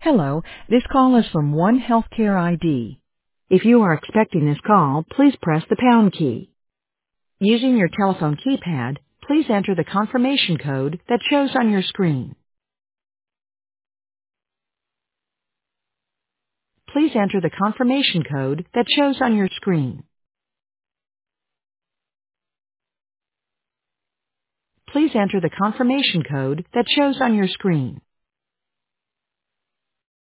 Hello, this call is from One Healthcare ID. If you are expecting this call, please press the pound key. Using your telephone keypad, please enter the confirmation code that shows on your screen. Please enter the confirmation code that shows on your screen. Please enter the confirmation code that shows on your screen.